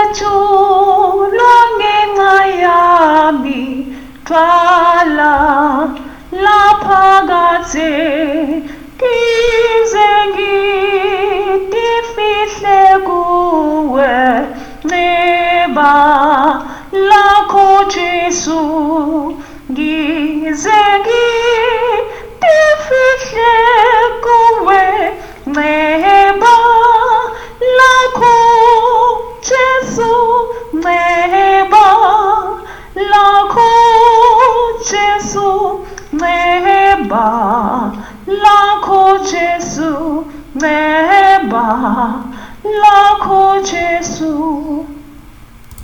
ngiyajula ngenxa yami gcwala lapha kade ngize ngitifihle kuwe neba lakho Jesu ngize ngitifihle kuwe neba lakho Jesu neba lakho Jesu neba lakho Jesu neba lakho Jesu